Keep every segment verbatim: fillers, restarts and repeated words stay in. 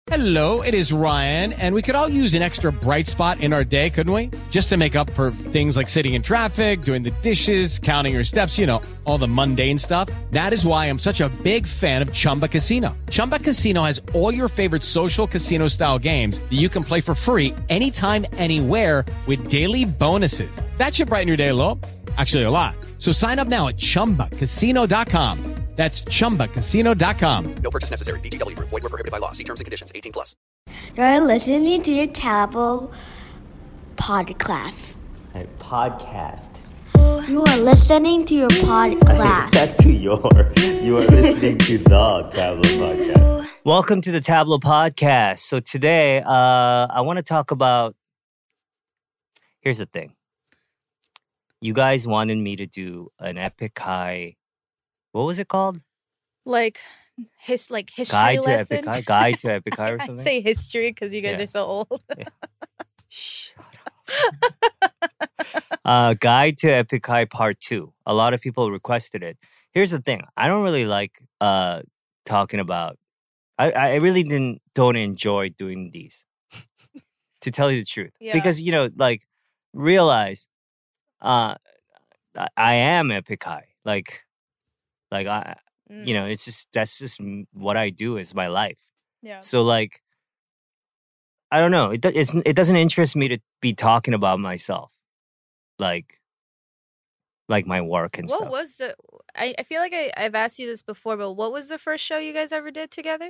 Hello, it is Ryan, and we could all use an extra bright spot in our day, couldn't we? Just to make up for things like sitting in traffic, doing the dishes, counting your steps, you know, all the mundane stuff. That is why I'm such a big fan of Chumba Casino. Chumba Casino has all your favorite social casino-style games that you can play for free anytime, anywhere with daily bonuses. That should brighten your day a little. Actually, a lot. So sign up now at chumba casino dot com. That's chumba casino dot com. No purchase necessary. V G W Group. Void where prohibited by law. See terms and conditions. eighteen plus. You're listening to your Tablo podcast. A podcast. You are listening to your podcast. That's to your. You are listening to the Tablo podcast. Welcome to the Tablo podcast. So today, uh, I want to talk about. Here's the thing. You guys wanted me to do an epic high. What was it called? Like his like history Guide to lesson. Epic High, Guide to Epic High or I something. say history because you guys Yeah. are so old. Yeah. Shut up. uh, Guide to Epic High Part Two. A lot of people requested it. Here's the thing. I don't really like uh, talking about. I, I really didn't don't enjoy doing these. To tell you the truth, Yeah. because you know, like, realize, uh, I, I am Epic High. Like, like I. Mm. You know, it's just, that's just m- what I do is my life. Yeah. So like, I don't know. It, do- it's, it doesn't interest me to be talking about myself. Like, like my work and What stuff. was the? I, I feel like I, I've asked you this before, but what was the first show you guys ever did together?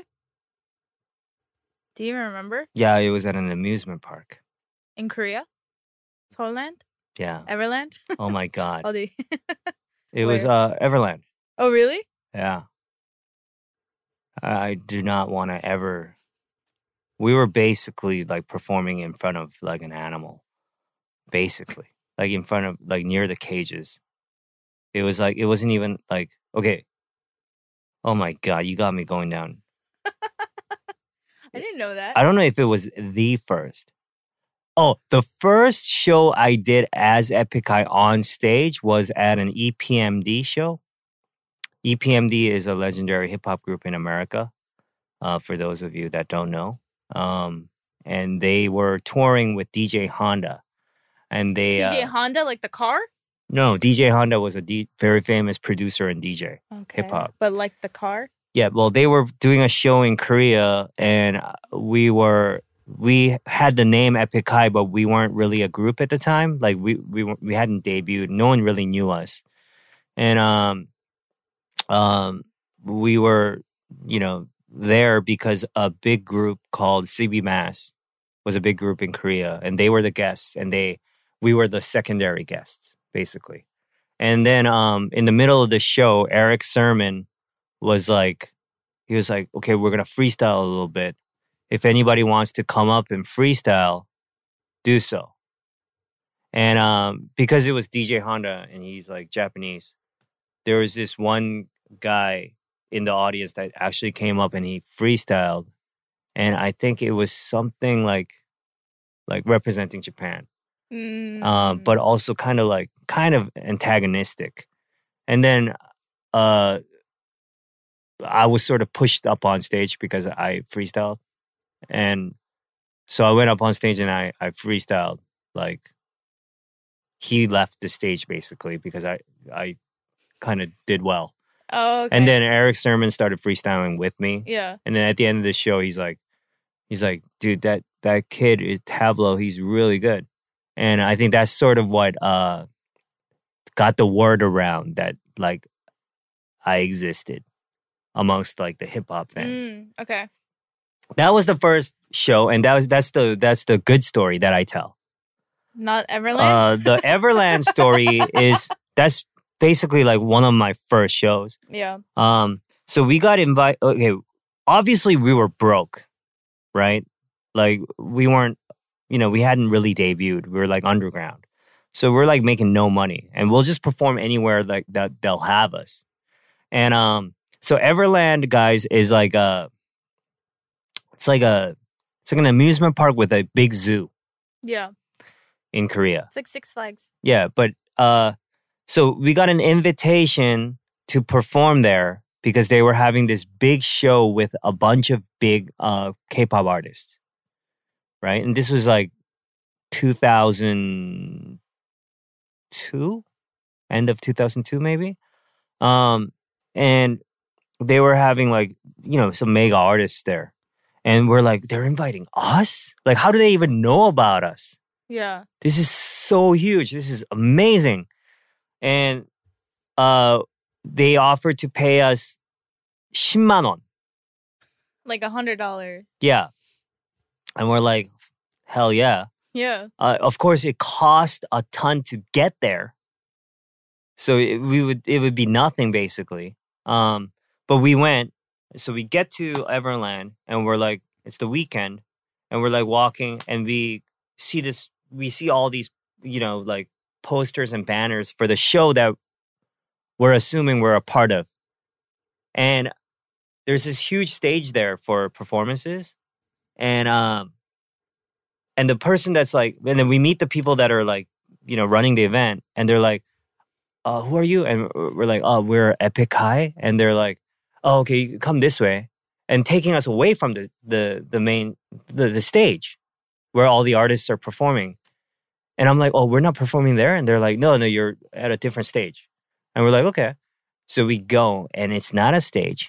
Do you remember? Yeah, it was at an amusement park. In Korea? Seoulland? Yeah. Everland? Oh my God. All the- It was where? uh, Everland. oh, really? Yeah. I do not want to ever. We were basically like performing in front of like an animal. Basically. Like in front of, like near the cages. It was like, it wasn't even like, okay. Oh my God, you got me going down. I didn't know that. I don't know if it was the first. Oh, the first show I did as Epic High on stage was at an E P M D show. E P M D is a legendary hip hop group in America, uh, for those of you that don't know. Um, and they were touring with D J Honda. And they. D J uh, Honda, like the car? No, D J Honda was a D- very famous producer and D J. Okay. Hip-hop. But like the car? Yeah, well, they were doing a show in Korea, and we were we had the name Epic High, but we weren't really a group at the time. Like we we weren't- we hadn't debuted. No one really knew us, and um, um, we were you know there because a big group called C B Mass was a big group in Korea, and they were the guests, and they we were the secondary guests basically. And then um, in the middle of the show, Eric Sermon was like, he was like, okay, we're going to freestyle a little bit. If anybody wants to come up and freestyle, do so. And um, because it was D J Honda and he's like Japanese, there was this one guy in the audience that actually came up and he freestyled. And I think it was something like, like representing Japan. Mm. Um, but also kind of like, kind of antagonistic. And then, uh, I was sort of pushed up on stage because I freestyled. And so I went up on stage and I, I freestyled. Like, he left the stage basically because I, I kind of did well. Oh, okay. And then Eric Sermon started freestyling with me. Yeah. And then at the end of the show, he's like, he's like, dude, that, that kid is Tablo. He's really good. And I think that's sort of what uh, got the word around that, like, I existed amongst like the hip hop fans. Mm, okay. That was the first show, and that was that's the that's the good story that I tell. Not Everland? Uh, the Everland story is that's basically like one of my first shows. yeah. Um, so we got invited. Okay, obviously we were broke, right? Like we weren't, you know, we hadn't really debuted. We were like underground, so we're like making no money, and we'll just perform anywhere like that they'll have us. And um, so Everland, guys, is like a, it's like a, it's like an amusement park with a big zoo Yeah. in Korea. It's like Six Flags. Yeah, but uh, so we got an invitation to perform there because they were having this big show with a bunch of big uh, K-pop artists, right? And this was like two thousand two, end of two thousand two maybe. Um, and they were having like, you know, some mega artists there. And we're like, they're inviting us? Like, how do they even know about us? Yeah. This is so huge. This is amazing. And uh, they offered to pay us 십만 원. Like a hundred dollars. Yeah. And we're like, hell yeah. Yeah. Uh, of course, it cost a ton to get there. So it, we would it would be nothing basically. Um, but we went. So we get to Everland and we're like, it's the weekend, and we're like walking and we see this. We see all these, you know, like posters and banners for the show that we're assuming we're a part of. And there's this huge stage there for performances. And um and the person that's like, and then we meet the people that are like, you know, running the event, and they're like, uh, who are you? And we're like, oh, we're Epic High. And they're like, oh, okay, you come this way. And taking us away from the the the main the, the stage where all the artists are performing. And I'm like, oh, we're not performing there? And they're like, no, no, you're at a different stage. And we're like, okay. So we go, and it's not a stage.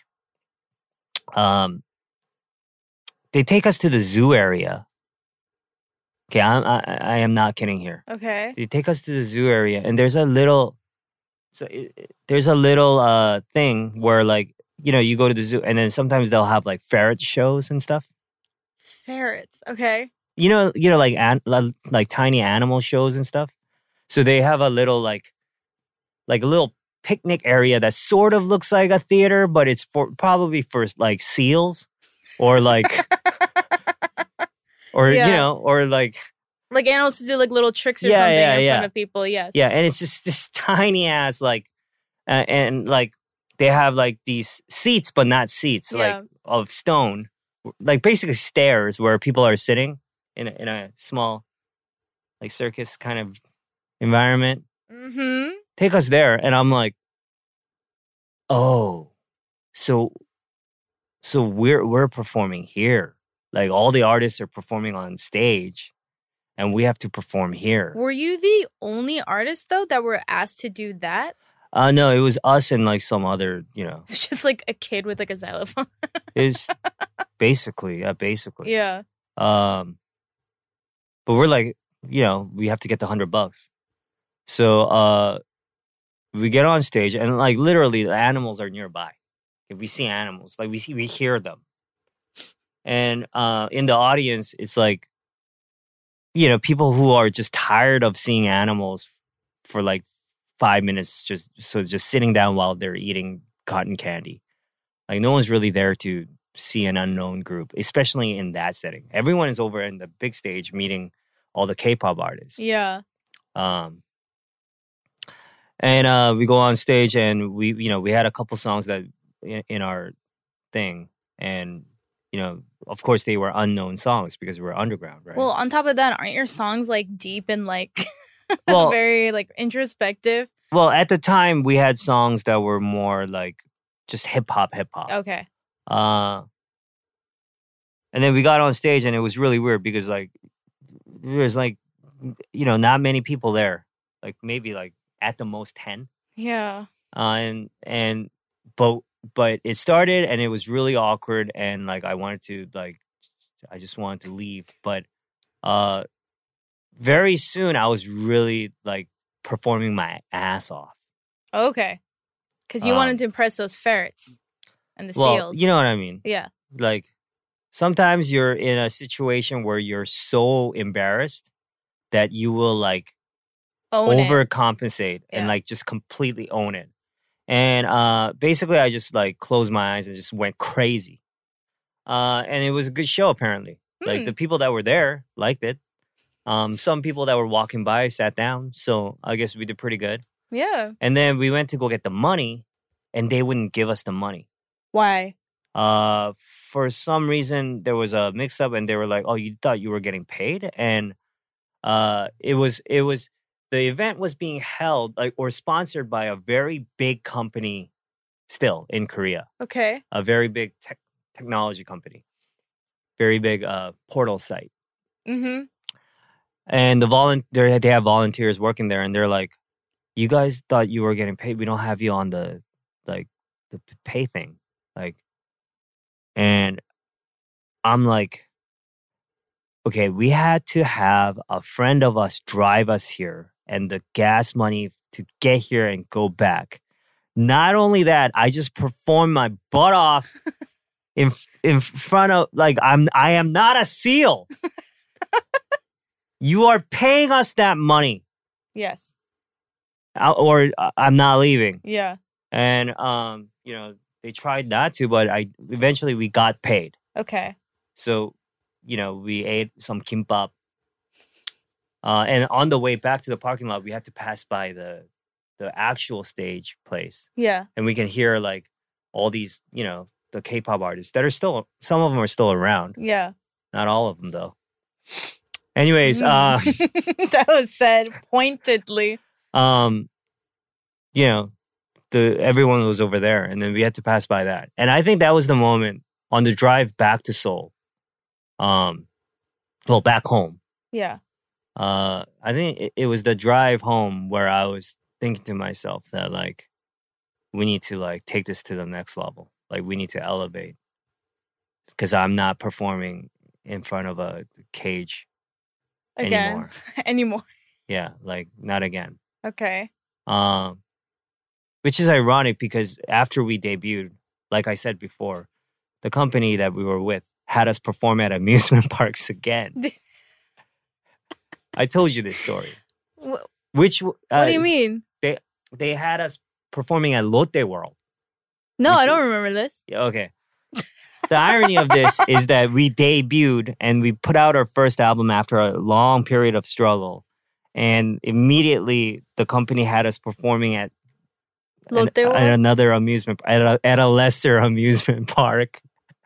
Um, they take us to the zoo area. Okay, I'm, I, I am not kidding here. Okay. They take us to the zoo area, and there's a little, so it, it- there's a little uh thing where, like, you know, you go to the zoo, and then sometimes they'll have like ferret shows and stuff. Ferrets. Okay. You know, you know, like an, like, like tiny animal shows and stuff. So they have a little like, like a little picnic area that sort of looks like a theater, but it's for probably for like seals, or like, or Yeah. you know, or like. Like animals to do like little tricks or Yeah, something yeah, in yeah. front of people. Yes. Yeah, and it's just this tiny ass like, uh, and like they have like these seats, but not seats, Yeah. like of stone, like basically stairs where people are sitting in a, in a small, like circus kind of environment. Mm-hmm. Take us there, and I'm like, oh, so, so we're we're performing here. Like all the artists are performing on stage, and we have to perform here. Were you the only artist though that were asked to do that? Uh no, it was us and like some other, you know, It's just like a kid with like a xylophone. it's basically, yeah, basically. Yeah. Um, but we're like, you know, we have to get the hundred bucks. So uh, we get on stage, and like literally, the animals are nearby. If we see animals, like we see, we hear them, and uh, in the audience, it's like, you know, people who are just tired of seeing animals for like five minutes, just so just sitting down while they're eating cotton candy. Like no one's really there to see an unknown group, especially in that setting. Everyone is over in the big stage meeting all the K-pop artists. Yeah. Um, and uh, we go on stage, and we, you know, we had a couple songs that in, in our thing, and you know, of course, they were unknown songs because we were underground, right? Well, on top of that, aren't your songs like deep and like Well- very like introspective? well, at the time, we had songs that were more like just hip hop, hip hop. Okay. Uh, and then we got on stage, and it was really weird because like there's like, you know, not many people there, like maybe like at the most ten. Yeah. Uh, and and but but it started, and it was really awkward, and like I wanted to like I just wanted to leave, but uh, very soon I was really like performing my ass off. Okay. Because you Um, wanted to impress those ferrets and the Well, seals. you know what I mean. Yeah. Like sometimes you're in a situation where you're so embarrassed that you will like Own it. overcompensate and Yeah. like just completely own it. And uh basically I just like closed my eyes and just went crazy. Uh and it was a good show apparently. Like Hmm. the people that were there liked it. Um some people that were walking by sat down, so I guess we did pretty good. Yeah. And then we went to go get the money, and they wouldn't give us the money. Why? Uh, for some reason, there was a mix-up, and they were like, "Oh, you thought you were getting paid?" And uh, it was it was the event was being held like or sponsored by a very big company still in Korea. Okay. A very big tech technology company, very big uh, portal site. Mm-hmm. And the volunteer, they have volunteers working there, and they're like, "You guys thought you were getting paid. We don't have you on the like the pay thing." Like, and I'm like, okay, we had to have a friend of us drive us here and the gas money to get here and go back. Not only that, I just performed my butt off in in front of like I'm I am not a SEAL. You are paying us that money, Yes. uh, or uh, I'm not leaving. Yeah. And um, you know, they tried not to, but I eventually we got paid. Okay. So, you know, we ate some kimbap. Uh, and on the way back to the parking lot, we had to pass by the the actual stage place. Yeah. And we can hear like all these, you know, the K-pop artists that are still, some of them are still around. Yeah. Not all of them though. Anyways, Mm. uh, That was said pointedly. um, you know, the everyone was over there, and then we had to pass by that. And I think that was the moment on the drive back to Seoul. Um, well, back home. Yeah. Uh, I think it, it was the drive home where I was thinking to myself that like, we need to like take this to the next level. Like we need to elevate, because I'm not performing in front of a cage Again. anymore. Anymore. Yeah, like not again. Okay. Um, which is ironic because after we debuted, like I said before, the company that we were with had us perform at amusement parks again. I told you this story. Wh- Which uh, what do you mean? They they had us performing at Lotte World. No, which I don't is- remember this. Yeah, okay. The irony of this is that we debuted and we put out our first album after a long period of struggle, and immediately the company had us performing at, an, Lotte World? at another amusement at a, at a lesser amusement park,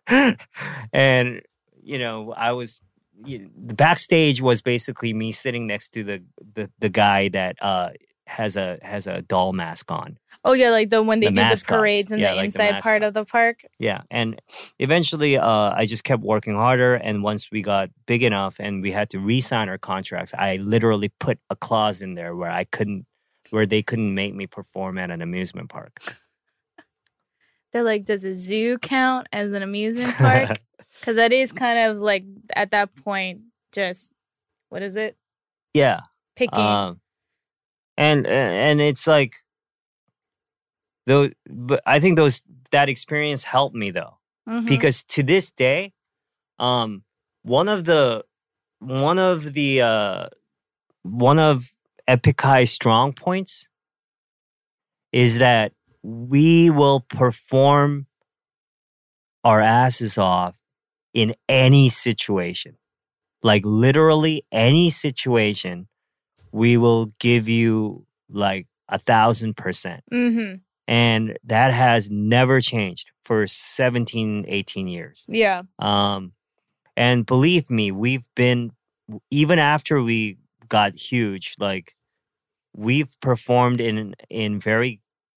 and you know I was you, the backstage was basically me sitting next to the the, the guy that uh, has a has a doll mask on. Oh yeah, like the when they The do the mascots. parades in Yeah, the like the inside part mascot. of the park. Yeah, and eventually, uh, I just kept working harder. And once we got big enough, and we had to re-sign our contracts, I literally put a clause in there where I couldn't, where they couldn't make me perform at an amusement park. They're like, does a zoo count as an amusement park? Because that is kind of like at that point, just what is it? Yeah, Picking. um, and and it's like, though, but I think those that experience helped me though. Mhm. Because to this day, um, one of the one of the uh, one of Epic High's strong points is that we will perform our asses off in any situation, like literally any situation. We will give you like a thousand percent. Mm-hmm. And that has never changed for seventeen, eighteen years. Yeah. Um, and believe me, we've been, even after we got huge, like we've performed in in very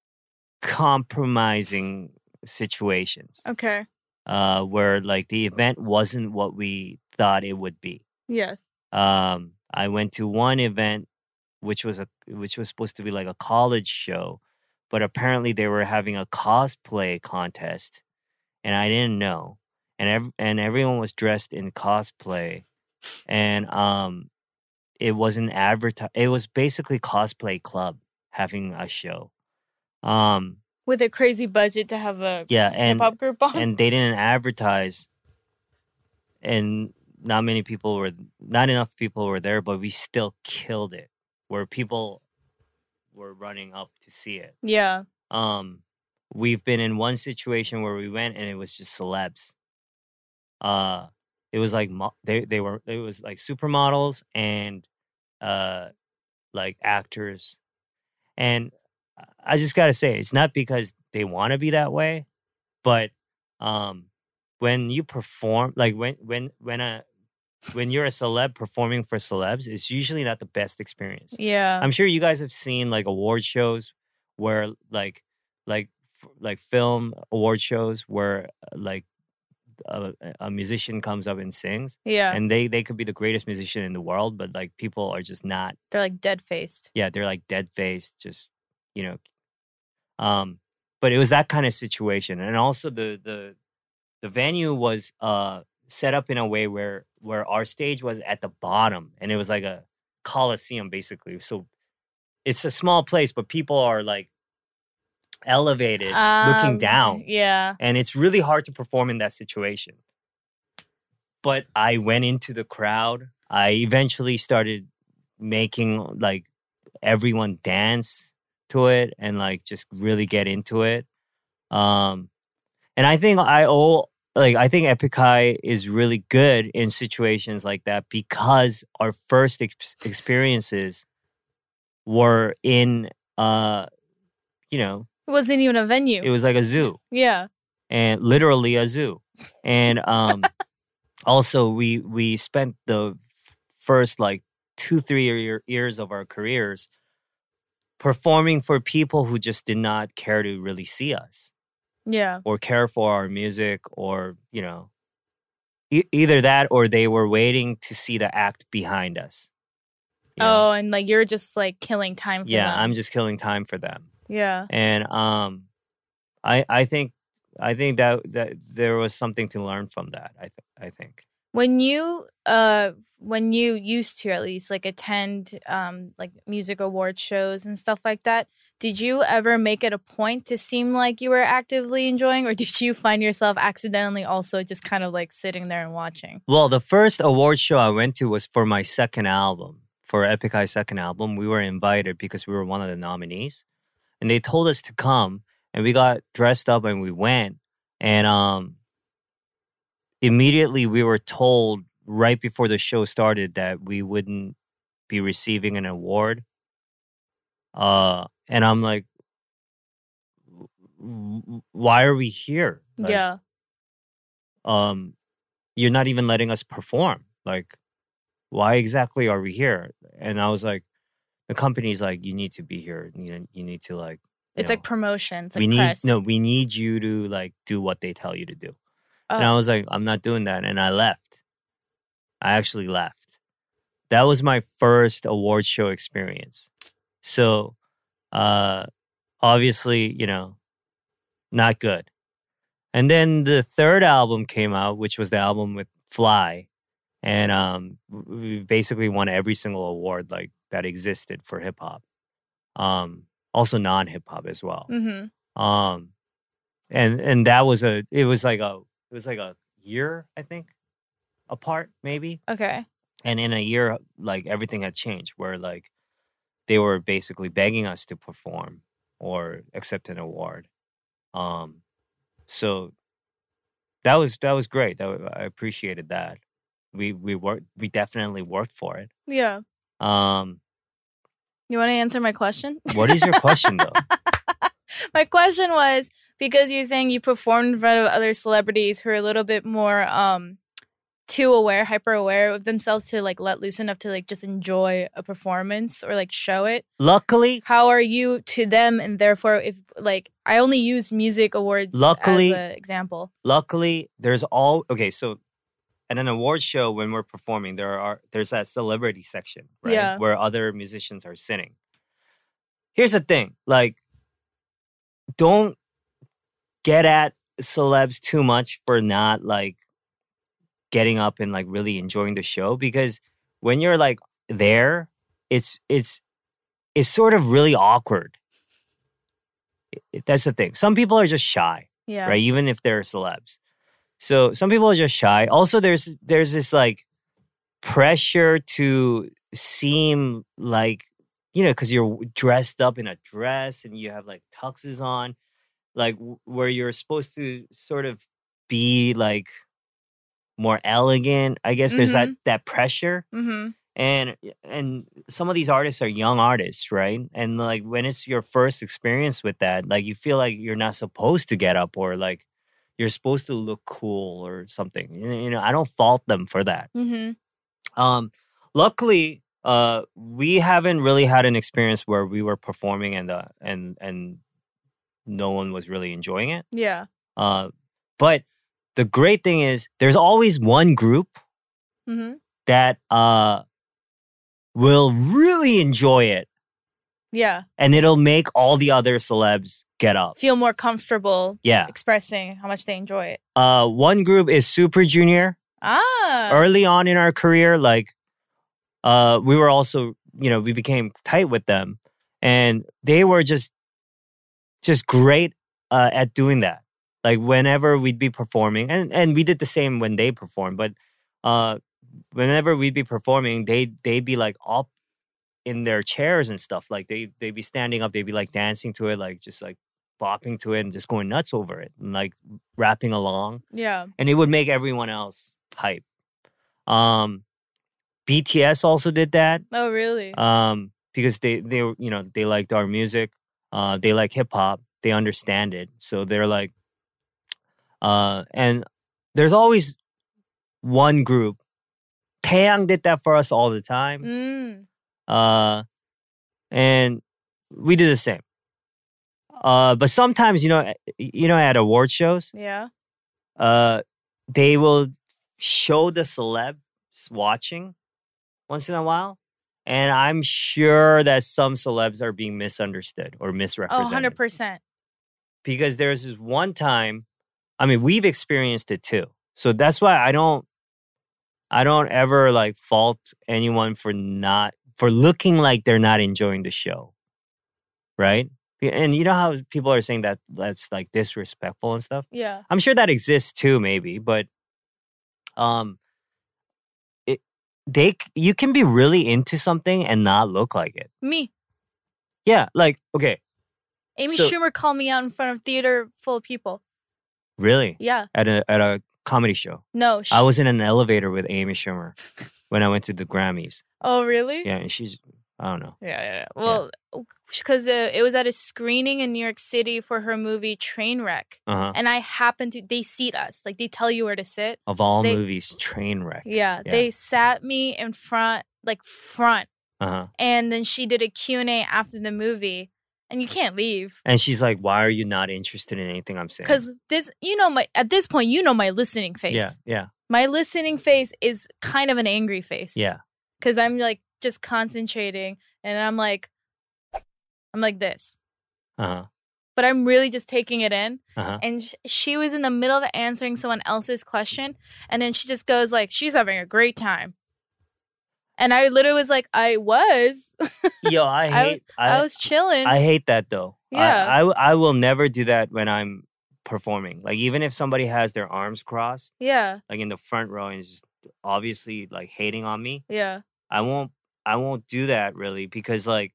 compromising situations Okay. uh, where like the event wasn't what we thought it would be. Yes. Um, I went to one event which was a which was supposed to be like a college show, but apparently they were having a cosplay contest, and I didn't know. And ev- and everyone was dressed in cosplay, and um, it wasn't advertised. It was basically Cosplay Club having a show. Um, With a crazy budget to have a yeah, hip and hop group on. and they didn't advertise, and not many people were, not enough people were there, but we still killed it. Where people were running up to see it. yeah. Um, we've been in one situation where we went and it was just celebs. Uh, it was like mo- they they were it was like supermodels and uh, like actors, and I just gotta say it's not because they want to be that way, but um, when you perform, like when when when a when you're a celeb performing for celebs, it's usually not the best experience. Yeah. I'm sure you guys have seen like award shows where like like f- like film award shows where uh, like a, a musician comes up and sings, Yeah. and they they could be the greatest musician in the world, but like people are just not. They're like dead faced. Yeah, they're like dead faced, just you know. Um, but it was that kind of situation, and also the the the venue was uh set up in a way where where our stage was at the bottom, and it was like a coliseum basically. So it's a small place, but people are like elevated, looking Um, down. Yeah. And it's really hard to perform in that situation. But I went into the crowd. I eventually started making like everyone dance to it and like just really get into it. Um, and I think I owe like I think Epic High is really good in situations like that because our first ex- experiences were in uh, you know, It wasn't even a venue. it was like a zoo. yeah. And literally a zoo. And um, also we we spent the first like two three year, years of our careers performing for people who just did not care to really see us Yeah. or care for our music, or you know, e- either that or they were waiting to see the act behind us. You know? Oh, and like you're just like killing time for yeah, them. I'm just killing time for them. Yeah. And um, I I think I think that that there was something to learn from that. I th- I think. When you uh when you used to at least like attend um like music award shows and stuff like that, did you ever make it a point to seem like you were actively enjoying, or did you find yourself accidentally also just kind of like sitting there and watching? Well, the first award show I went to was for my second album, for Epic High's second album. We were invited because we were one of the nominees, and they told us to come, and we got dressed up and we went, and um. Immediately, we were told right before the show started that we wouldn't be receiving an award. Uh, and I'm like, "W- why are we here? Like, yeah. Um, you're not even letting us perform. Like, why exactly are we here? And I was like, the company's like, you need to be here. You, you need to like. you It's know, like promotion. It's like we need press. no. We need you to like do what they tell you to do. Oh. And I was like, I'm not doing that. And I left. I actually left. That was my first award show experience. So, uh, obviously, you know, not good. And then the third album came out, which was the album with Fly. And um, we basically won every single award like that existed for hip hop. Um, also non-hip hop as well. Mm-hmm. Um, and and that was a, it was like a, It was like a year, I think, apart, maybe. Okay. And in a year, like everything had changed, where like they were basically begging us to perform or accept an award. Um, so that was that was great. That was, I appreciated that. We we worked. We definitely worked for it. Yeah. Um, You want to answer my question? what is your question though? My question was, because you're saying you performed in front of other celebrities who are a little bit more um too aware, hyper aware of themselves to like let loose enough to like just enjoy a performance or like show it. Luckily, How are you to them? And therefore, if like I only use music awards Luckily- as an example. luckily, there's all okay. So at an award show, when we're performing, there are there's that celebrity section, right, Yeah. where other musicians are sitting. Here's the thing, like, don't get at celebs too much for not like getting up and like really enjoying the show, because when you're like there, it's it's it's sort of really awkward. It- that's the thing. Some people are just shy, Yeah. right? Even if they're celebs. So some people are just shy. Also, there's there's this like pressure to seem like, you know, because you're dressed up in a dress and you have like tuxes on, like w- where you're supposed to sort of be like more elegant. I guess there's that that pressure. Mm-hmm. And and some of these artists are young artists, right? And like when it's your first experience with that, like you feel like you're not supposed to get up, or like you're supposed to look cool or something. You know, you know, I don't fault them for that. Mm-hmm. Um, luckily, uh, we haven't really had an experience where we were performing and the and and no one was really enjoying it. Yeah. Uh, but the great thing is there's always one group Mm-hmm. that uh, will really enjoy it. Yeah. And it'll make all the other celebs get up. Feel more comfortable Yeah. expressing how much they enjoy it. Uh, one group is Super Junior. Ah. Early on in our career, like, uh, we were also, you know, we became tight with them. And they were just, just great uh, at doing that. Like, whenever we'd be performing, and, and we did the same when they performed, but uh, whenever we'd be performing, they, they'd be, like, up in their chairs and stuff. Like, they, they'd be standing up, they'd be, like, dancing to it, like, just, like, bopping to it and just going nuts over it and, like, rapping along. Yeah. And it would make everyone else hype. Um, B T S also did that. Oh, really? Um, because they, they, were- you know, they liked our music. Uh, they like hip hop. They understand it. So they're like, uh, and there's always one group. Taeyang did that for us all the time. Mm. Uh, and we did the same. Uh, but sometimes, you know, you know, at award shows, Yeah. uh, they will show the celebs watching once in a while. And I'm sure that some celebs are being misunderstood or Oh, misrepresented. one hundred percent. Because there's this one time, I mean, we've experienced it too. So that's why I don't, I don't ever like fault anyone for not, for looking like they're not enjoying the show. Right? And you know how people are saying that that's like disrespectful and stuff? Yeah. I'm sure that exists too, maybe, but um, it they you can be really into something and not look like it. Me. Yeah, like okay, Amy So- Schumer called me out in front of theater full of people. really Yeah. at a at a comedy show. No. Sh- I was in an elevator with Amy Schumer when I went to the Grammys. oh, really? Yeah, and she's I don't know. Yeah, yeah, yeah. Well, because uh, it was at a screening in New York City for her movie Trainwreck. Uh huh. And I happened to, they seat us. Like, they tell you where to sit. Of all they- movies, Trainwreck. Yeah, Yeah. they sat me in front, like front. Uh huh. And then she did a Q and A after the movie. And you can't leave. And she's like, "Why are you not interested in anything I'm saying?" Because this, you know, my at this point, you know my listening face. yeah, yeah, My listening face is kind of an angry face. yeah. Because I'm like just concentrating and I'm like, I'm like this. Uh huh. But I'm really just taking it in. Uh huh. And sh- she was in the middle of answering someone else's question. And then she just goes like, she's having a great time. And I literally was like, I was. Yo, I I- hate. I, was chilling. I hate that though. I- Yeah. I, w- I will never do that when I'm performing. Like even if somebody has their arms crossed, yeah. like in the front row, and is just obviously like hating on me, Yeah. I won't. I won't do that really because like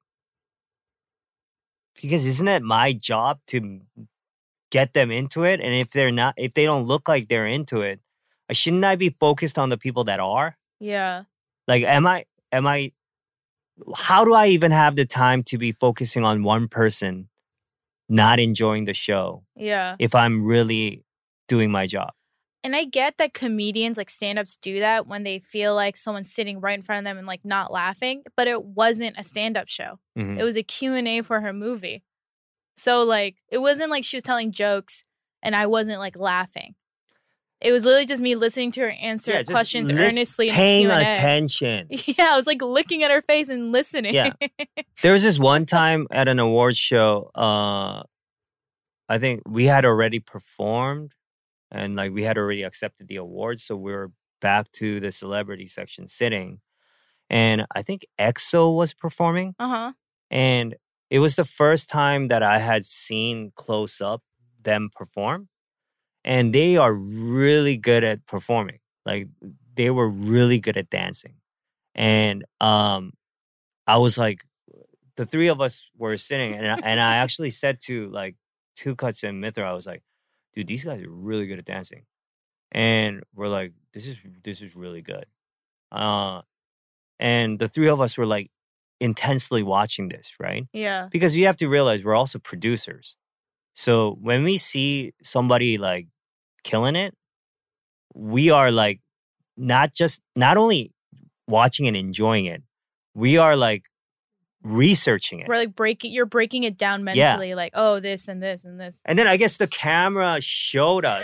because isn't it my job to get them into it? And if they're not, if they don't look like they're into it, uh, shouldn't I be focused on the people that are? Yeah. Like, am I? Am I? How do I even have the time to be focusing on one person not enjoying the show Yeah. if I'm really doing my job? And I get that comedians, like stand-ups, do that when they feel like someone's sitting right in front of them and like not laughing. But it wasn't a stand-up show. Mhm. It was a Q and A for her movie. So like it wasn't like she was telling jokes and I wasn't like laughing. It was literally just me listening to her answer Yeah, just questions lis- earnestly in paying the Q and A. attention. Yeah, I was like looking at her face and listening. Yeah. There was this one time at an awards show, uh, I think we had already performed and like we had already accepted the award. So we were back to the celebrity section sitting. And I think EXO was performing. Uh-huh. And it was the first time that I had seen close up them perform. And they are really good at performing. Like they were really good at dancing. And um, I was like, the three of us were sitting, and I, and I actually said to like Two Cuts and Mithra, I was like, dude, these guys are really good at dancing. And we're like, this is this is really good. Uh, and the three of us were like intensely watching this, right? Yeah. Because you have to realize we're also producers. So when we see somebody like killing it, we are like not just not only watching and enjoying it, we are like researching it. We're like breaking. You're breaking it down mentally. Like, oh, this and this and this. And then I guess the camera showed us.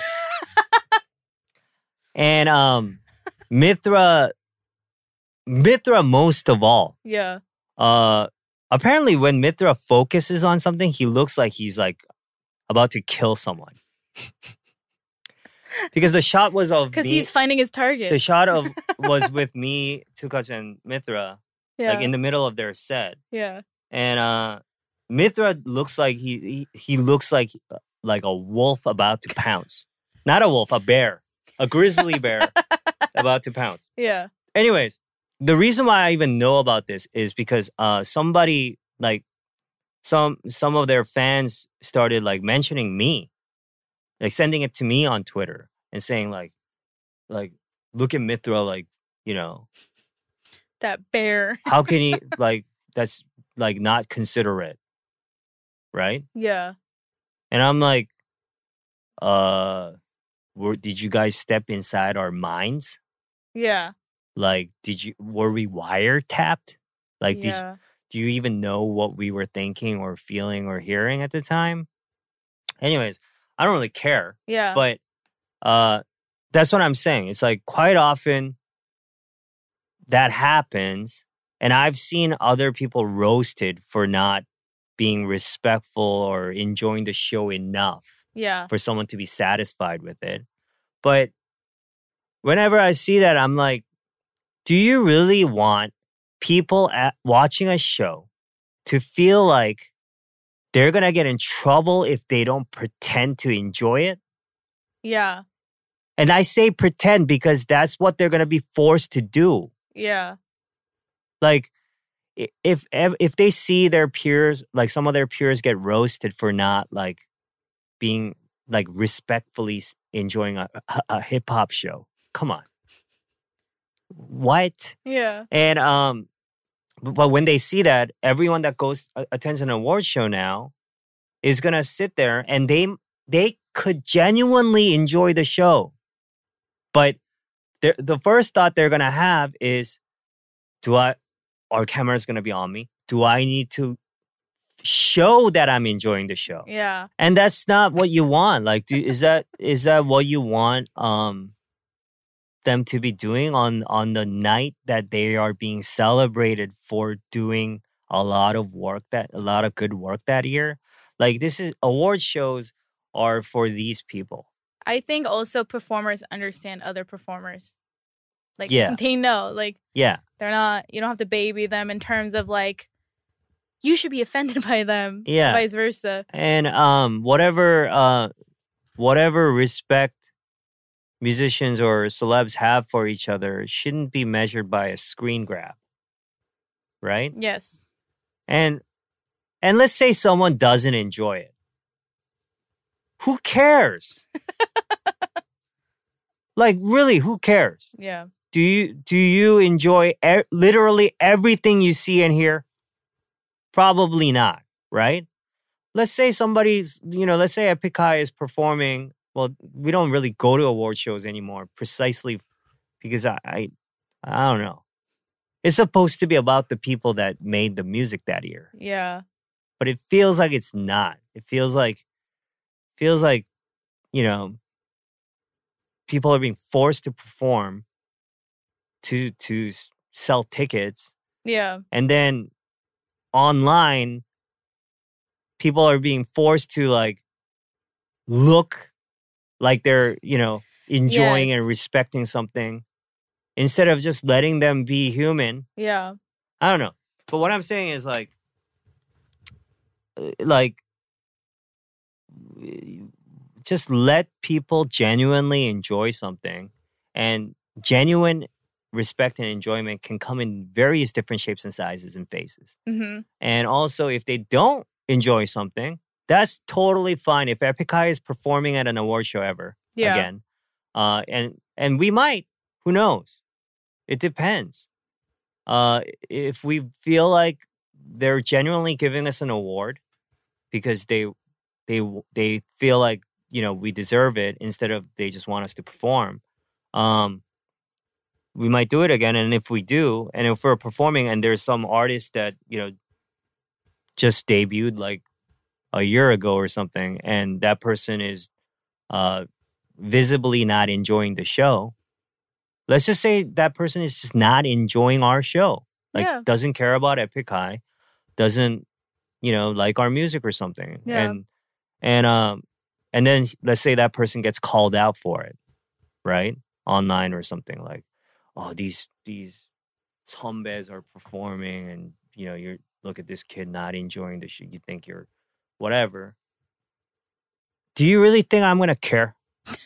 And um, Mithra, Mithra most of all. Yeah. Uh, apparently when Mithra focuses on something, he looks like he's like about to kill someone. Because the shot was of Because me- he's finding his target. The shot of was with me, Tukas, and Mithra, yeah. like in the middle of their set. yeah. And uh, Mithra looks like he, he he looks like like a wolf about to pounce. Not a wolf, a bear, a grizzly bear about to pounce. Yeah. Anyways, the reason why I even know about this is because uh, somebody like some some of their fans started like mentioning me, like sending it to me on Twitter and saying like like look at Mithra, like, you know, That bear. how can he like that's like not considerate, right? Yeah. And I'm like, uh, were, did you guys step inside our minds? Yeah. Like, did you were we wiretapped? Like, did yeah. do you even know what we were thinking or feeling or hearing at the time? Anyways, I don't really care, yeah. but uh, that's what I'm saying. It's like quite often that happens, and I've seen other people roasted for not being respectful or enjoying the show enough yeah. for someone to be satisfied with it. But whenever I see that, I'm like, do you really want people at watching a show to feel like they're going to get in trouble if they don't pretend to enjoy it? Yeah. And I say pretend because that's what they're going to be forced to do. Yeah. Like, i- if if they see their peers, like some of their peers get roasted for not like being like respectfully s- enjoying a, a, a hip hop show, come on, what? Yeah. And um, b- but when they see that, everyone that goes uh, attends an award show now is gonna sit there and they they could genuinely enjoy the show, but they're- the first thought they're gonna have is, do I? Our camera's gonna be on me. Do I need to show that I'm enjoying the show? Yeah. And that's not what you want. Like, do, is that is that what you want um, them to be doing on on the night that they are being celebrated for doing a lot of work that a lot of good work that year? Like, this is award shows are for these people. I think also performers understand other performers. Like, Yeah. they know. Like, Yeah, they're not, you don't have to baby them in terms of like, you should be offended by them. Yeah. Vice versa. and um, whatever uh, whatever respect musicians or celebs have for each other shouldn't be measured by a screen grab, right? Yes. And and let's say someone doesn't enjoy it. Who cares? Like, really, who cares? Yeah. Do you do you enjoy e- literally everything you see and hear? Probably not, right? Let's say somebody's, you know, let's say Epic High is performing. Well, we don't really go to award shows anymore, precisely because I, I, I don't know. It's supposed to be about the people that made the music that year, Yeah. but it feels like it's not. It feels like, feels like, you know, people are being forced to perform to to s- sell tickets, Yeah. and then online people are being forced to like look like they're, you know, enjoying and Yes. respecting something instead of just letting them be human. Yeah. I don't know. But what I'm saying is like uh, like just let people genuinely enjoy something, and genuine respect and enjoyment can come in various different shapes and sizes and faces. Mm-hmm. And also, if they don't enjoy something, that's totally fine. If Epic High is performing at an award show ever Yeah. again, uh, and and we might, who knows? It depends. Uh, if we feel like they're genuinely giving us an award because they they they feel like, you know, we deserve it instead of they just want us to perform, um, we might do it again. And if we do, and if we're performing and there's some artist that, you know, just debuted like a year ago or something, and that person is uh, visibly not enjoying the show. Let's just say that person is just not enjoying our show. Like, Yeah. doesn't care about Epic High, doesn't, you know, like our music or something. Yeah. And and um and then let's say that person gets called out for it, right? Online or something like, oh, these these Humbes are performing, and you know, you're look at this kid not enjoying the show. You think you're whatever. Do you really think I'm gonna care?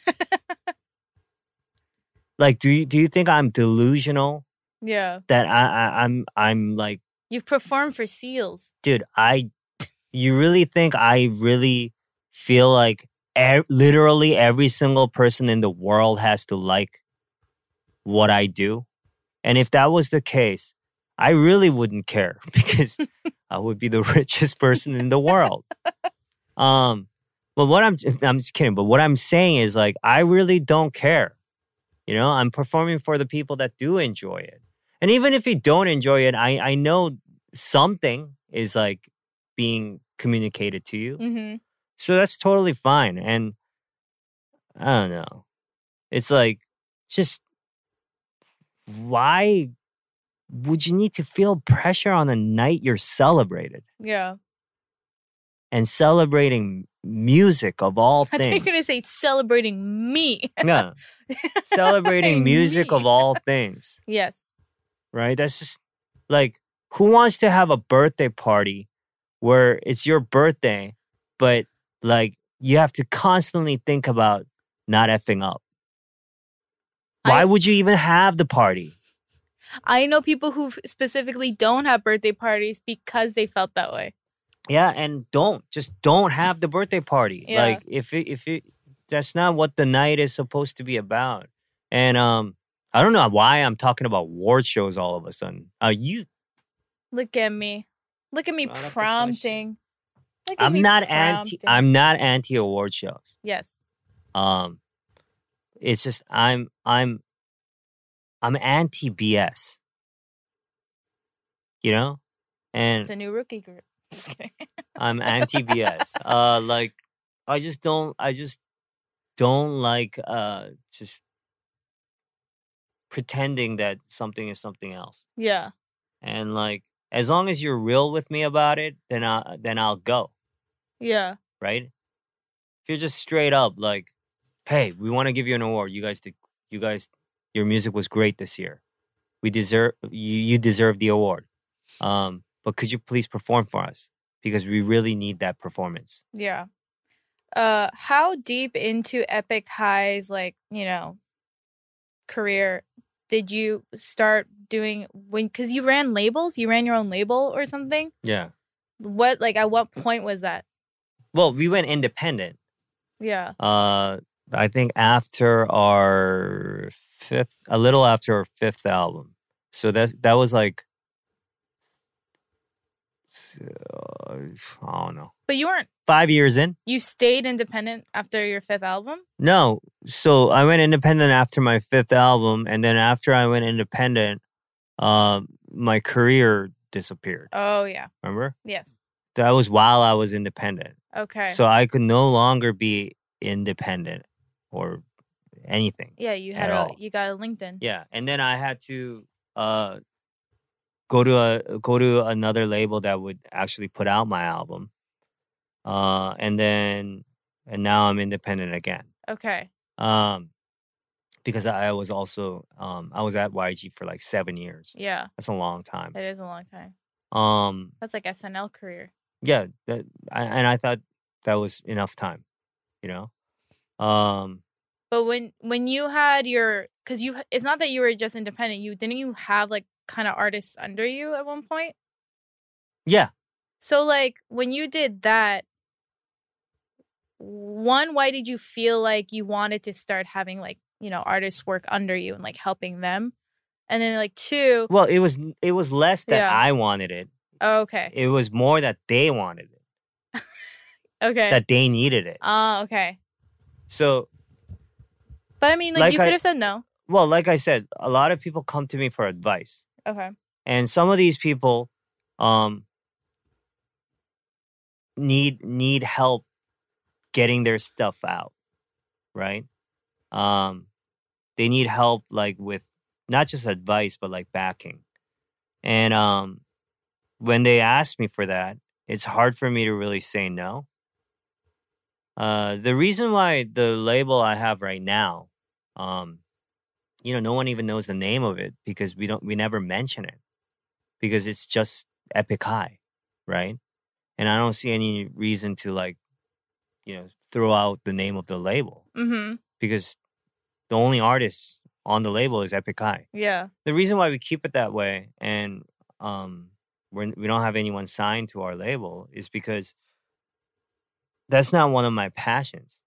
Like, do you do you think I'm delusional Yeah. that I, I I'm I'm like, You've performed for SEALs. dude, I you really think I really feel like e- literally every single person in the world has to like what I do? And if that was the case, I really wouldn't care because I would be the richest person in the world. Um, but what I'm I'm just kidding. But what I'm saying is, like, I really don't care. You know, I'm performing for the people that do enjoy it. And even if you don't enjoy it, I, I know something is like being communicated to you. Mm-hmm. So that's totally fine. And I don't know. It's like, just why would you need to feel pressure on the night you're celebrated? Yeah. And celebrating music of all I things. thought you were going to say celebrating me. No. Celebrating music Me. of all things. Yes. Right? That's just like, who wants to have a birthday party where it's your birthday, but like you have to constantly think about not effing up? Why I- would you even have the party? I know people who specifically don't have birthday parties because they felt that way. Yeah, and don't just don't have the birthday party. Yeah. Like if it, if it that's not what the night is supposed to be about. And um, I don't know why I'm talking about award shows all of a sudden. Uh, you, Look at me. Look at me Brought up the prompting. Look at I'm me not anti. prompting. I'm not anti award shows. Yes. Um, it's just I'm I'm I'm anti B S. You know, and It's a new rookie group. Just kidding. I'm anti B S. uh, like I just don't. I just don't like uh just pretending that something is something else. Yeah. And like, as long as you're real with me about it, then I then I'll go. Yeah. Right? If you're just straight up like, hey, we want to give you an award. You guys did. You guys, your music was great this year. We deserve you. You deserve the award. Um, but could you please perform for us? Because we really need that performance. Yeah. Uh, how deep into Epic High's, like, you know, career did you start doing when? Because you ran labels, you ran your own label or something. Yeah. What, like, at what point was that? Well, we went independent. Yeah. Uh, I think after our fifth, a little after our fifth album. So that that was like, uh, I don't know, But you weren't. five years in. You stayed independent after your fifth album. No, so I went independent after my fifth album, and then after I went independent, um, my career disappeared. Oh yeah. Remember? Yes. That was while I was independent. Okay. So I could no longer be independent or anything. yeah, you at had a all. you got a LinkedIn. Yeah, and then I had to uh, go to a go to another label that would actually put out my album, uh, and then and now I'm independent again. Okay. Um, because I was also um, I was at Y G for like seven years. Yeah, That's a long time. that is a long time. Um, That's like S N L career. yeah, that I, and I thought that was enough time, you know. Um, But when when you had your, because you, it's not that you were just independent. You didn't you have like kind of artists under you at one point. yeah, So like when you did that, one, why did you feel like you wanted to start having like, you know, artists work under you and like helping them? And then like two, well, it was it was less that Yeah. I wanted it. oh, okay, It was more that they wanted it, okay, that they needed it. oh, okay. So, But I mean, like, Like you I- could have said no. well, like I said, a lot of people come to me for advice. Okay, And some of these people, um, need need help getting their stuff out, right? Um, they need help like with not just advice but like backing. And um, when they ask me for that, it's hard for me to really say no. Uh, the reason why the label I have right now, um, you know, no one even knows the name of it because we don't, we never mention it because it's just Epic High, right? And I don't see any reason to like, you know, throw out the name of the label Mm-hmm. because the only artist on the label is Epic High. Yeah. The reason why we keep it that way and um, we're, we don't have anyone signed to our label is because that's not one of my passions.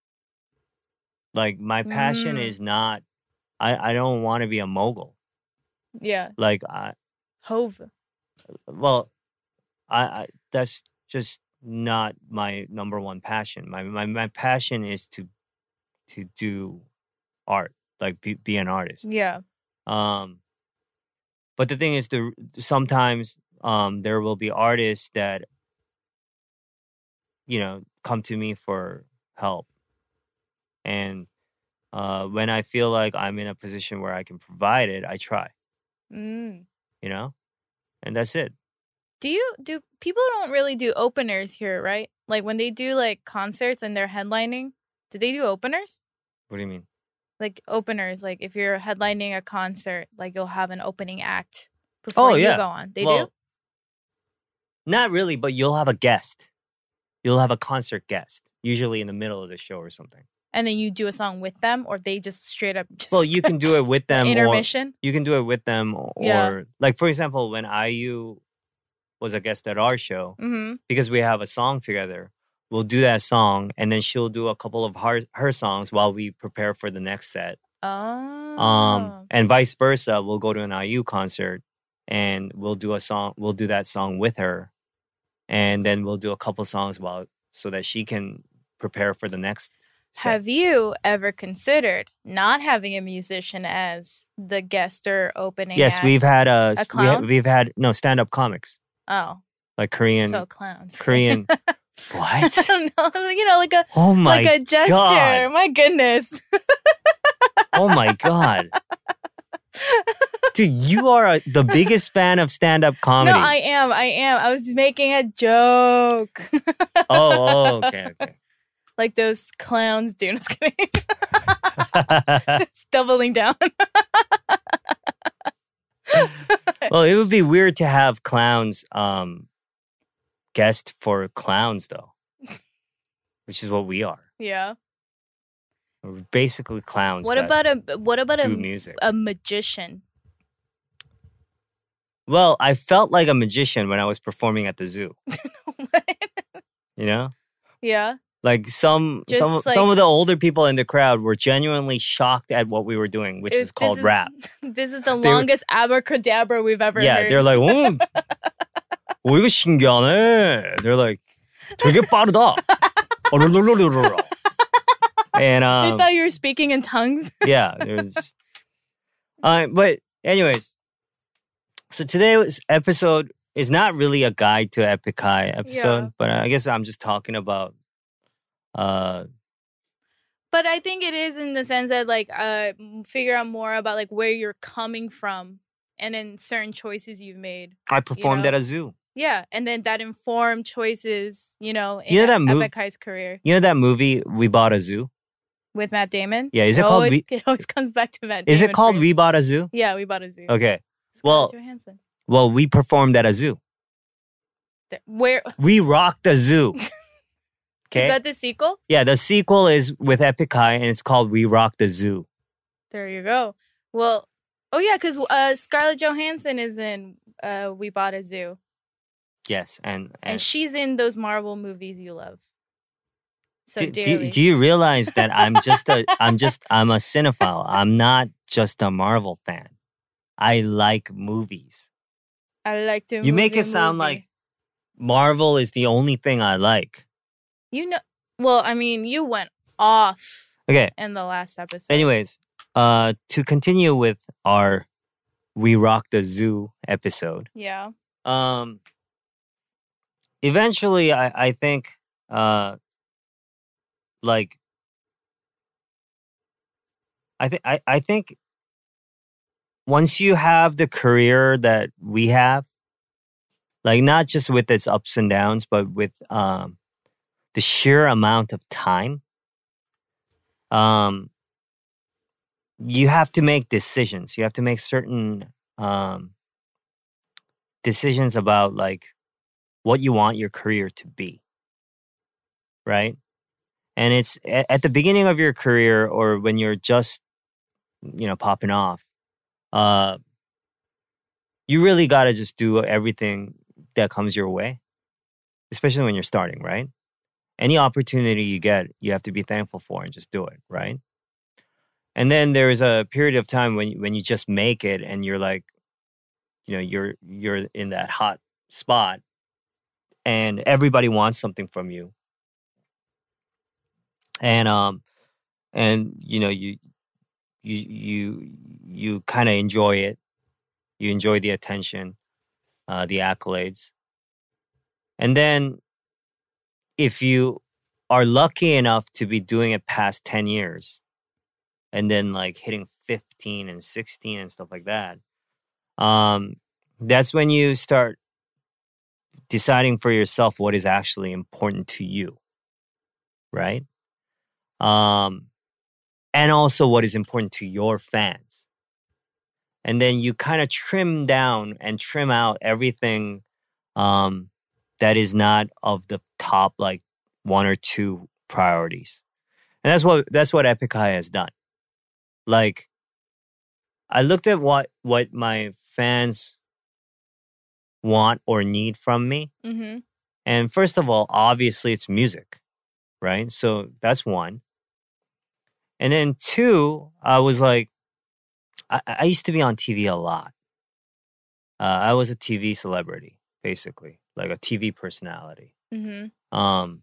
Like my passion Mm. is not, I, I don't want to be a mogul. Yeah. Like I, Hove. well, I, I that's just not my number one passion. My my my passion is to to do art, like be, be an artist. Yeah. Um, but the thing is, the sometimes um there will be artists that you know come to me for help, and uh, when I feel like I'm in a position where I can provide it, I try. Mm. You know, and that's it. Do you do people don't really do openers here, right? Like when they do like concerts and they're headlining, do they do openers? What do you mean? Like openers, like if you're headlining a concert, like you'll have an opening act before Oh, you yeah. go on. They Well, do? Not really, but you'll have a guest. You'll have a concert guest, usually in the middle of the show or something. And then you do a song with them, or they just straight up just Well, you can do it with them. Or intermission. you can do it with them, or Yeah. like for example, when I U was a guest at our show, Mm-hmm. because we have a song together, we'll do that song, and then she'll do a couple of her her songs while we prepare for the next set. Oh. Um, and vice versa, we'll go to an I U concert, and we'll do a song. We'll do that song with her, and then we'll do a couple songs while so that she can prepare for the next set. Have you ever considered not having a musician as the guest or opening Yes, act? we've had a, A we clown? ha- we've had no stand up comics Oh, like Korean so clowns. Korean. I What? don't know. You know, like a Oh my like a gesture. God. My goodness. Oh my god. Dude, you are a, the biggest fan of stand up comedy. No, I am. I am. I was making a joke. oh, oh, okay, okay. Like those clowns do. No, just kidding. It's doubling down. Well, it would be weird to have clowns um guest for clowns though. Which is what we are. Yeah. We're basically clowns. What that about a what about do a music? a magician? Well, I felt like a magician when I was performing at the zoo. You know? Yeah. Like some Just some like- some of the older people in the crowd were genuinely shocked at what we were doing, which It- is called this is- rap. This is the They were- longest abracadabra we've ever Yeah, heard. they're like, "오, 오 이거 신기하네." They're like, "되게 빠르다." And They um, thought you were speaking in tongues. yeah, there's. Uh, but anyways, so today's episode is not really a guide to Epic High episode, Yeah. but I guess I'm just talking about. Uh, But I think it is in the sense that like uh m- figure out more about like where you're coming from and then certain choices you've made. I performed know? at a zoo. Yeah. And then that informed choices, you know, in You know that mov- Epic High's career You know that movie We Bought a Zoo? with Matt Damon. Yeah, is it it called always, We- it always comes back to Matt Is Damon it called for- We Bought a Zoo? Yeah, we bought a zoo. Okay. Scarlett Well, Johansson. well, we performed at a zoo. Th- Where We rocked the zoo. is Okay. that the sequel? Yeah, the sequel is with Epic High, and it's called We Rock the Zoo. There you go. Well, oh yeah, because uh, Scarlett Johansson is in uh, We Bought a Zoo. Yes, and, And and she's in those Marvel movies you love. So do, do, dearly. do you realize that I'm just a I'm just I'm a cinephile. I'm not just a Marvel fan. I like movies. I like to. You make movie, it sound movie. like Marvel is the only thing I like. You know. Well, I mean, you went off Okay. in the last episode. Anyways, uh, to continue with our We Rock the Zoo episode. Yeah. Um, eventually, I, I think, uh, like, I think, I, I think once you have the career that we have, like not just with its ups and downs, but with um, the sheer amount of time, um, you have to make decisions. You have to make certain um, decisions about like what you want your career to be, right? And it's a- at the beginning of your career or when you're just, you know, popping off, uh, you really got to just do everything that comes your way, especially when you're starting, right? Any opportunity you get, you have to be thankful for and just do it, right? And then there's a period of time when when you just make it and you're like, you know, you're you're in that hot spot and everybody wants something from you. And um and you know, you you you you kind of enjoy it. You enjoy the attention, uh, the accolades. And then if you are lucky enough to be doing it past ten years and then like hitting fifteen and sixteen and stuff like that, um, that's when you start deciding for yourself what is actually important to you, right? Um, and also what is important to your fans. And then you kind of trim down and trim out everything um, that is not of the top like one or two priorities. And that's what that's what Epic High has done. Like, I looked at what what my fans want or need from me. Mm-hmm. And first of all, obviously it's music, right? So that's one. And then two, I was like, I, I used to be on T V a lot. Uh, I was a T V celebrity, basically, like a T V personality. Mm-hmm. Um,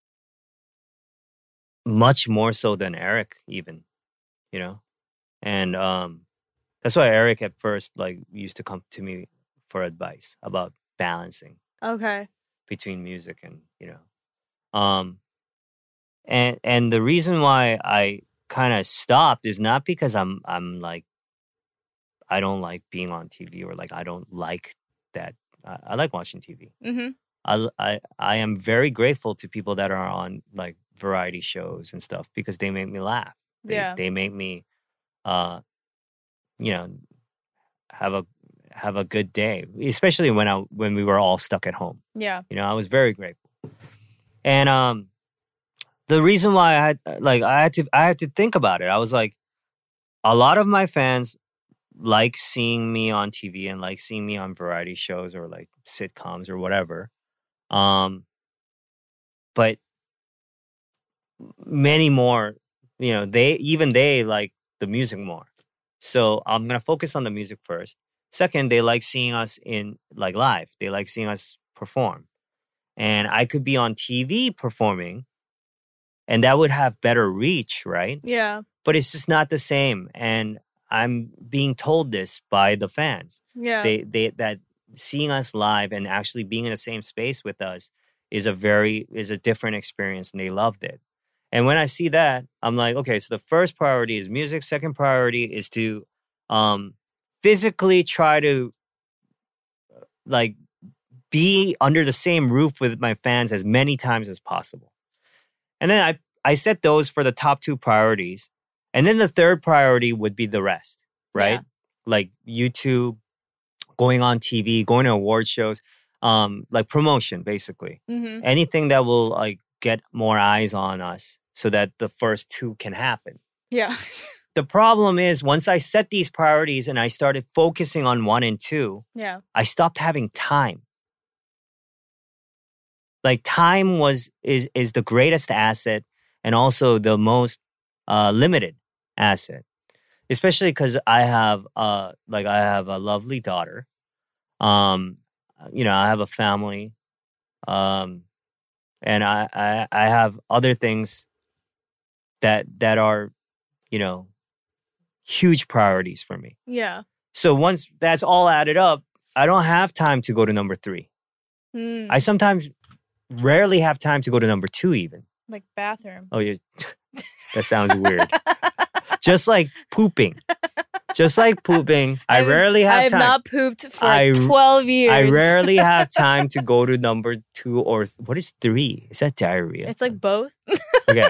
much more so than Eric, even, you know. And um, that's why Eric at first like used to come to me for advice about balancing Okay. between music and, you know, um, and and the reason why I kind of stopped is not because I'm I'm like I don't like being on T V or like I don't like that. I, I like watching T V. Mm-hmm. I, I I am very grateful to people that are on like variety shows and stuff because they make me laugh. They, Yeah. they make me, uh, you know, have a have a good day. Especially when I when we were all stuck at home. Yeah. You know, I was very grateful. And um, the reason why I had like I had to I had to think about it. I was like, a lot of my fans like seeing me on T V and like seeing me on variety shows or like sitcoms or whatever. Um, but many more, you know, they even they like the music more. So I'm gonna focus on the music first. Second, they like seeing us in like live. They like seeing us perform. And I could be on T V performing and that would have better reach, right? Yeah. But it's just not the same. And I'm being told this by the fans. Yeah. They they that seeing us live and actually being in the same space with us is a very is a different experience and they loved it. And when I see that, I'm like, okay, so the first priority is music. Second priority is to um, physically try to like be under the same roof with my fans as many times as possible. And then I, I set those for the top two priorities. And then the third priority would be the rest, right? Yeah. Like YouTube, going on T V, going to award shows, um, like promotion, basically. Mm-hmm. Anything that will like get more eyes on us so that the first two can happen. Yeah. The problem is once I set these priorities and I started focusing on one and two, Yeah. I stopped having time. Like time was is is the greatest asset and also the most uh, limited asset, especially because I have uh like I have a lovely daughter, um, you know I have a family, um, and I, I I have other things that that are you know huge priorities for me. Yeah. So once that's all added up, I don't have time to go to number three. Mm. I sometimes rarely have time to go to number two even. Like bathroom. Oh, you that sounds weird. Just like pooping. Just like pooping. I I've- rarely have I have time. not pooped for I- twelve years. I rarely have time to go to number two or th- what is three? Is that diarrhea? It's like both. Okay.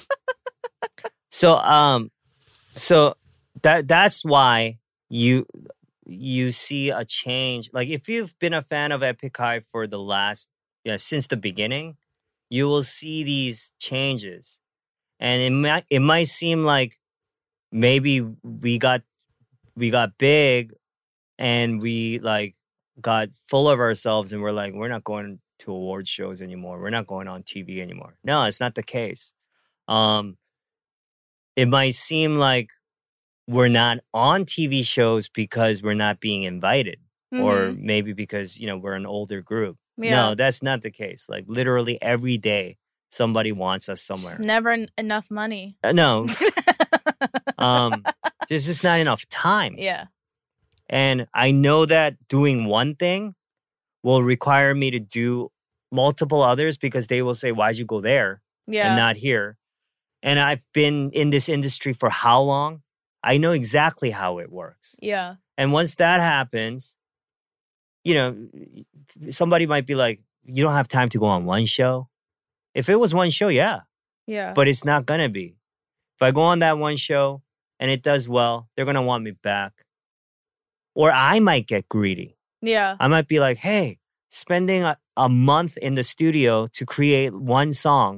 So um so that that's why you you see a change. Like if you've been a fan of Epic High for the last yeah, since the beginning, you will see these changes. And it might it might seem like maybe we got we got big and we like got full of ourselves and we're like, we're not going to award shows anymore. We're not going on T V anymore. No, it's not the case. Um, it might seem like we're not on T V shows because we're not being invited, or Mhm. maybe because, you know, we're an older group. Yeah. No, that's not the case. Like literally every day, somebody wants us Just somewhere. never en- enough money. Uh, no, um, there's just not enough time. Yeah. And I know that doing one thing will require me to do multiple others because they will say, why'd you go there Yeah. and not here? And I've been in this industry for how long? I know exactly how it works. yeah. And once that happens, you know, somebody might be like, you don't have time to go on one show. If it was one show, yeah, Yeah. but it's not going to be. If I go on that one show and it does well, they're going to want me back. Or I might get greedy. yeah. I might be like, hey, spending a, a month in the studio to create one song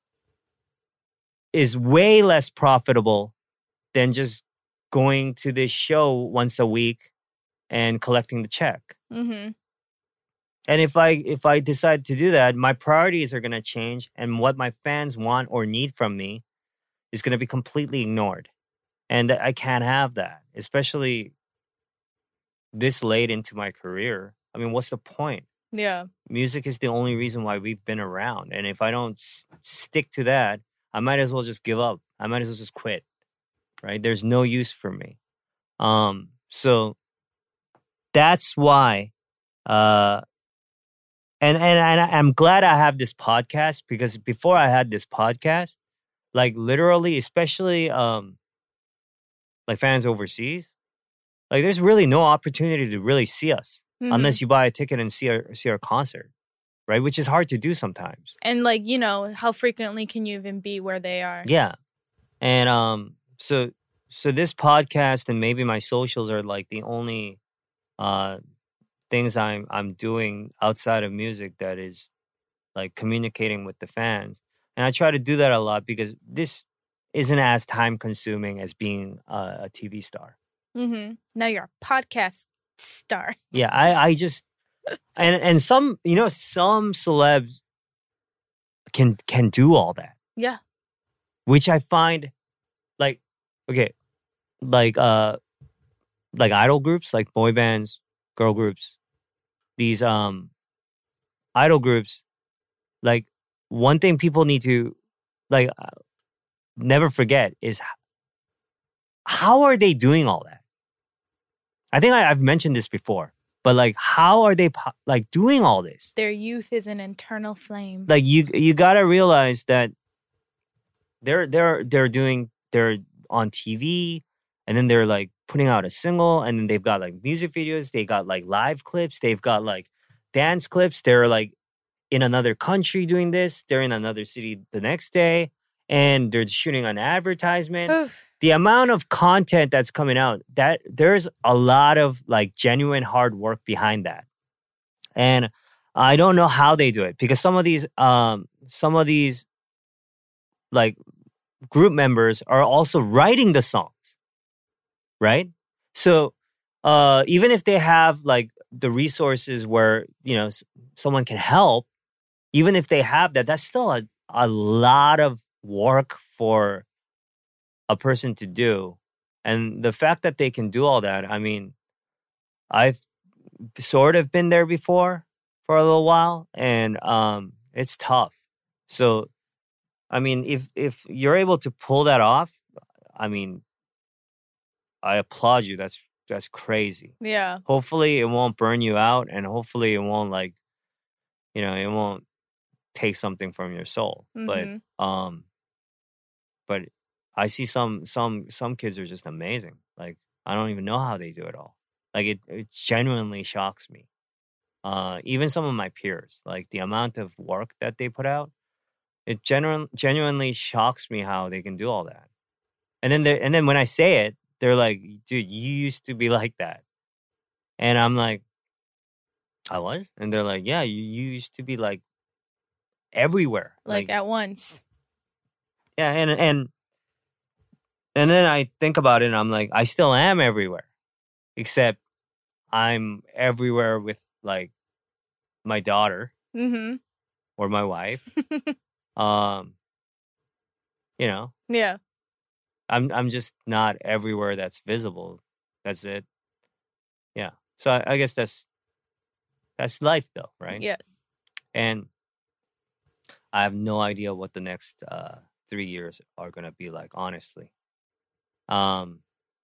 is way less profitable than just going to this show once a week and collecting the check. Mm-hmm. And if I if I decide to do that, my priorities are going to change, and what my fans want or need from me is going to be completely ignored. And I can't have that, especially this late into my career. I mean, what's the point? Yeah. Music is the only reason why we've been around. And if I don't s- stick to that, I might as well just give up. I might as well just quit. Right? There's no use for me. Um, so that's why uh and and, and I- I'm glad I have this podcast, because before I had this podcast, like literally, especially um like fans overseas, like there's really no opportunity to really see us Mhm. unless you buy a ticket and see our see our concert, right? Which is hard to do sometimes. And like, you know, how frequently can you even be where they are? Yeah. And um so so this podcast and maybe my socials are like the only uh things I'm I'm doing outside of music that is like communicating with the fans. And I try to do that a lot because this isn't as time consuming as being a, a T V star. Mm-hmm. Now you're a podcast star. Yeah, I I just and and some, you know, some celebs can can do all that, Yeah. which I find like okay, like uh like idol groups, like boy bands, girl groups, these um idol groups, like one thing people need to like uh, never forget is h- how are they doing all that? I think I, I've mentioned this before, but like how are they po- like doing all this? Their youth is an internal flame. Like you you got to realize that they're they're they're doing they're on T V, and then they're like putting out a single, and then they've got like music videos, they got like live clips, they've got like dance clips, they're like in another country doing this, they're in another city the next day, and they're shooting an advertisement. Oof. The amount of content that's coming out, that there's a lot of like genuine hard work behind that. And I don't know how they do it, because some of these um some of these like group members are also writing the songs, right? So uh even if they have like the resources where, you know, s- someone can help, even if they have that, that's still a, a lot of work for a person to do. And the fact that they can do all that, I mean, I've sort of been there before for a little while, and um it's tough. So I mean, if if you're able to pull that off, I mean, I applaud you. That's that's crazy. Yeah. Hopefully it won't burn you out, and hopefully it won't like, you know, it won't take something from your soul. Mhm. But um, but I see some some some kids are just amazing. Like I don't even know how they do it all. Like it, it genuinely shocks me. Uh, even some of my peers, like the amount of work that they put out, it genu- genuinely shocks me how they can do all that. And then they and then when I say it, they're like, "Dude, you used to be like that," and I'm like, "I was," and they're like, "Yeah, you, you used to be like everywhere, Like, at once. yeah." And and and then I think about it, and I'm like, I still am everywhere, except I'm everywhere with like my daughter Mm-hmm. or my wife. um, you know, Yeah. I'm I'm just not everywhere that's visible. That's it. Yeah. So I, I guess that's that's life, though, right? Yes. And I have no idea what the next uh, three years are gonna be like. Honestly, um,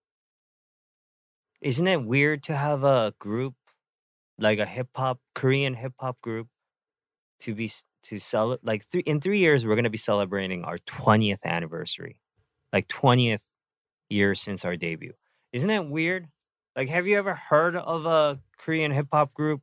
isn't it weird to have a group like a hip hop Korean hip hop group to be s- to sell it like three in three years we're gonna be celebrating our twentieth anniversary, like twentieth year since our debut. Isn't it weird? Like, have you ever heard of a Korean hip hop group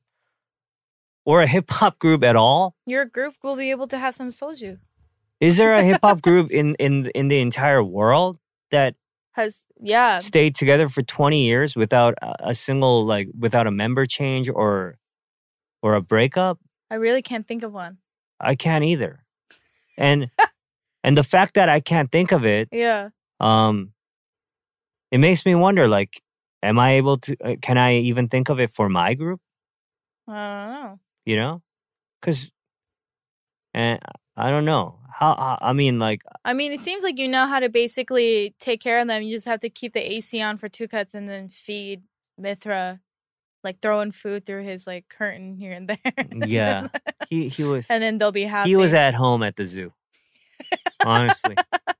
or a hip hop group at all? Your group will be able to have some soju. Is there a hip hop group in in in the entire world that Has yeah. stayed together for twenty years without a, a single like without a member change or or a breakup? I really can't think of one. I can't either. And and the fact that I can't think of it, Yeah. um, it makes me wonder. Like, am I able to? Uh, can I even think of it for my group? I don't know. You know, because, and I don't know how. how- I mean, like, I mean, it seems like you know how to basically take care of them. You just have to keep the A C on for two cuts and then feed Mithra, like throwing food through his like curtain here and there. yeah, he he was And then they'll be happy. he was at home at the zoo. Honestly,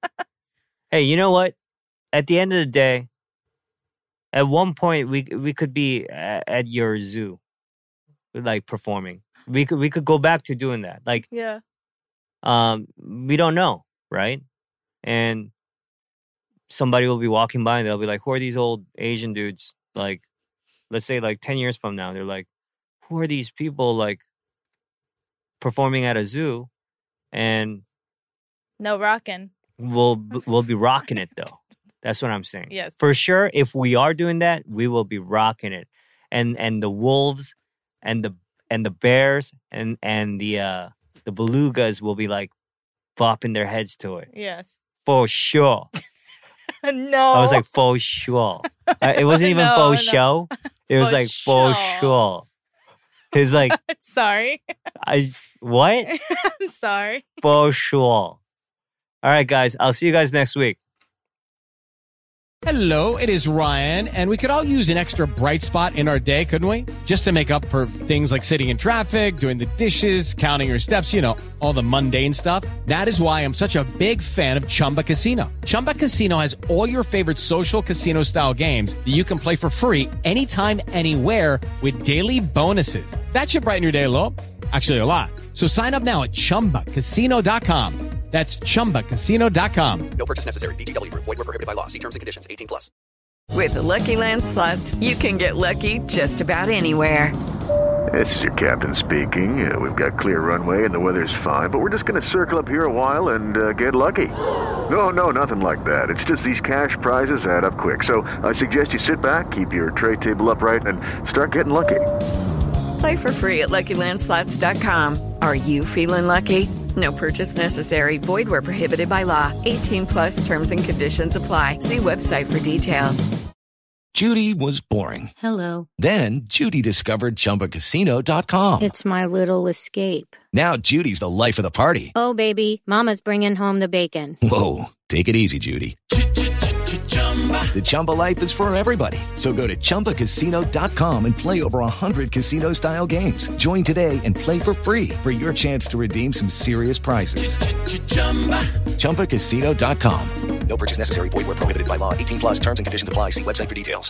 hey, you know what? At the end of the day, at one point we we could be at, at your zoo, like performing. We could we could go back to doing that. Like, Yeah. um, we don't know, right? And somebody will be walking by and they'll be like, "Who are these old Asian dudes?" Like, let's say like ten years from now, they're like, "Who are these people like performing at a zoo?" And No rocking. we'll we'll be rocking it though. That's what I'm saying. Yes. For sure, if we are doing that, we will be rocking it. And and the wolves and the and the bears and and the uh the belugas will be like bopping their heads to it. Yes. For sure. No. I was like, for sure. Uh, it wasn't even No, faux no. show. It was For like for sure. sure. It's like Sorry. I what? I'm sorry. For sure. All right, guys. I'll see you guys next week. Hello, it is Ryan, and we could all use an extra bright spot in our day, couldn't we? Just to make up for things like sitting in traffic, doing the dishes, counting your steps, you know, all the mundane stuff. That is why I'm such a big fan of Chumba Casino. Chumba Casino has all your favorite social casino style games that you can play for free anytime, anywhere with daily bonuses. That should brighten your day a little. Actually, a lot. So sign up now at chumba casino dot com. That's chumba casino dot com. No purchase necessary. V G W Group. Void where prohibited by law. See terms and conditions. eighteen plus. With the Lucky Land Slots, you can get lucky just about anywhere. This is your captain speaking. Uh, we've got clear runway and the weather's fine, but we're just going to circle up here a while and uh, get lucky. No, no, nothing like that. It's just these cash prizes add up quick. So I suggest you sit back, keep your tray table upright, and start getting lucky. Play for free at Lucky Land Slots dot com. Are you feeling lucky? No purchase necessary. Void where prohibited by law. eighteen plus terms and conditions apply. See website for details. Judy was boring. Hello. Then Judy discovered Chumba Casino dot com. It's my little escape. Now Judy's the life of the party. Oh, baby, mama's bringing home the bacon. Whoa, take it easy, Judy. The Chumba life is for everybody. So go to Chumba Casino dot com and play over one hundred casino-style games. Join today and play for free for your chance to redeem some serious prizes. Chumba Casino dot com. No purchase necessary. Void where prohibited by law. eighteen plus terms and conditions apply. See website for details.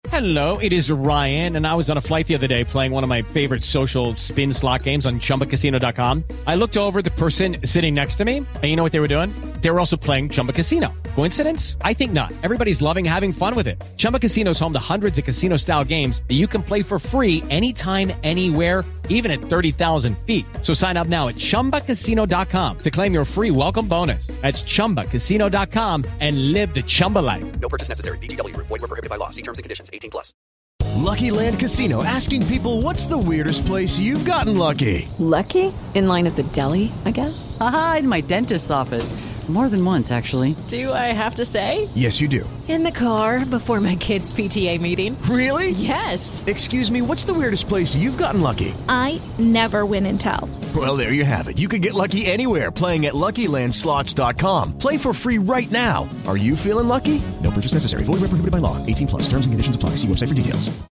Hello, it is Ryan, and I was on a flight the other day playing one of my favorite social spin slot games on Chumba Casino dot com. I looked over at the person sitting next to me, and you know what they were doing? They were also playing Chumba Casino. Coincidence? I think not. Everybody's loving having fun with it. Chumba Casino is home to hundreds of casino-style games that you can play for free anytime, anywhere, even at thirty thousand feet. So sign up now at Chumba Casino dot com to claim your free welcome bonus. That's Chumba Casino dot com and live the Chumba life. No purchase necessary. V G W. Void where prohibited by law. See terms and conditions. eighteen plus. Lucky Land Casino, asking people, what's the weirdest place you've gotten lucky? Lucky? In line at the deli, I guess? Aha, in my dentist's office. More than once, actually. Do I have to say? Yes, you do. In the car before my kids' P T A meeting. Really? Yes. Excuse me, what's the weirdest place you've gotten lucky? I never win and tell. Well, there you have it. You can get lucky anywhere, playing at Lucky Land Slots dot com. Play for free right now. Are you feeling lucky? No purchase necessary. Void where prohibited by law. eighteen plus. Terms and conditions apply. See website for details.